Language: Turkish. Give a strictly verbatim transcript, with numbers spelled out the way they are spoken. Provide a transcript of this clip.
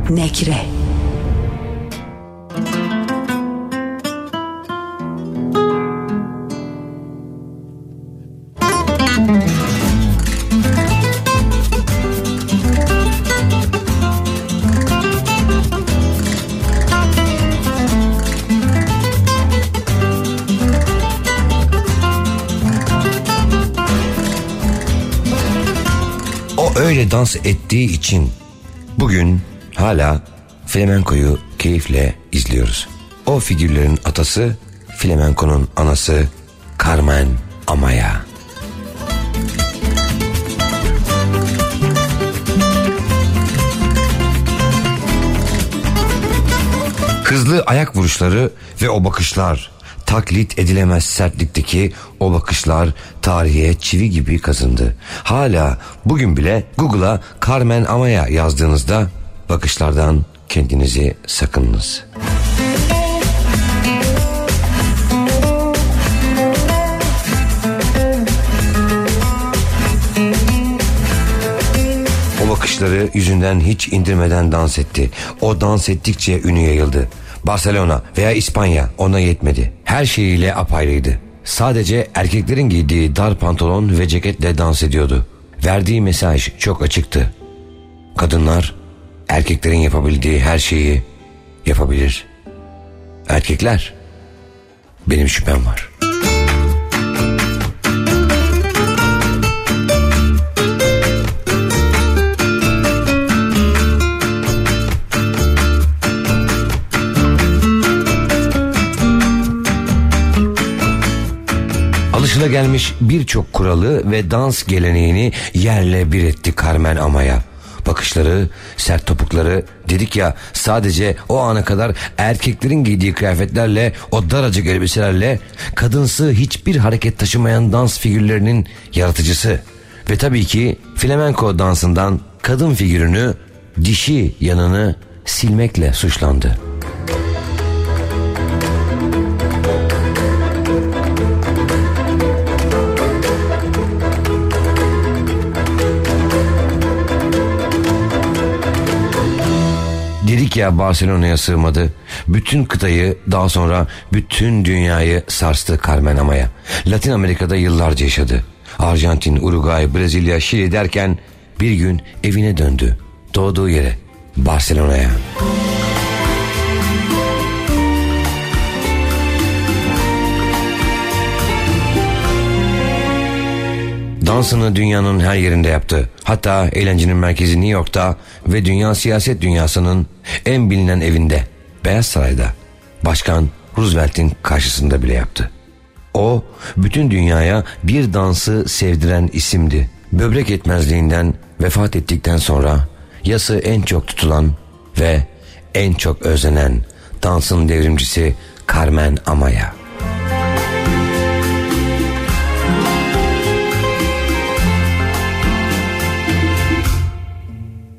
Nekre. Öyle dans ettiği için bugün hala flamenkoyu keyifle izliyoruz. O figürlerin atası, flamenkonun anası Carmen Amaya. Hızlı ayak vuruşları ve o bakışlar, taklit edilemez sertlikteki o bakışlar tarihe çivi gibi kazındı. Hala bugün bile Google'a Carmen Amaya yazdığınızda bakışlardan kendinizi sakınınız. O bakışları yüzünden hiç indirmeden dans etti. O dans ettikçe ünü yayıldı. Barcelona veya İspanya ona yetmedi. Her şeyiyle apayrıydı. Sadece erkeklerin giydiği dar pantolon ve ceketle dans ediyordu. Verdiği mesaj çok açıktı. Kadınlar erkeklerin yapabildiği her şeyi yapabilir. Erkekler, benim şüphem var. Alışılagelmiş birçok kuralı ve dans geleneğini yerle bir etti Carmen Amaya. Bakışları, sert topukları, dedik ya, sadece o ana kadar erkeklerin giydiği kıyafetlerle, o daracık elbiselerle kadınsı hiçbir hareket taşımayan dans figürlerinin yaratıcısı. Ve tabii ki flamenko dansından kadın figürünü, dişi yanını silmekle suçlandı. Dedik ya, Barcelona'ya sığmadı. Bütün kıtayı, daha sonra bütün dünyayı sarstı Carmen Amaya. Latin Amerika'da yıllarca yaşadı. Arjantin, Uruguay, Brezilya, Şili derken bir gün evine döndü. Doğduğu yere, Barcelona'ya. Dansını dünyanın her yerinde yaptı. Hatta eğlencenin merkezi New York'ta ve dünya siyaset dünyasının en bilinen evinde, Beyaz Saray'da, Başkan Roosevelt'in karşısında bile yaptı. O, bütün dünyaya bir dansı sevdiren isimdi. Böbrek yetmezliğinden vefat ettikten sonra yası en çok tutulan ve en çok özlenen dansın devrimcisi Carmen Amaya.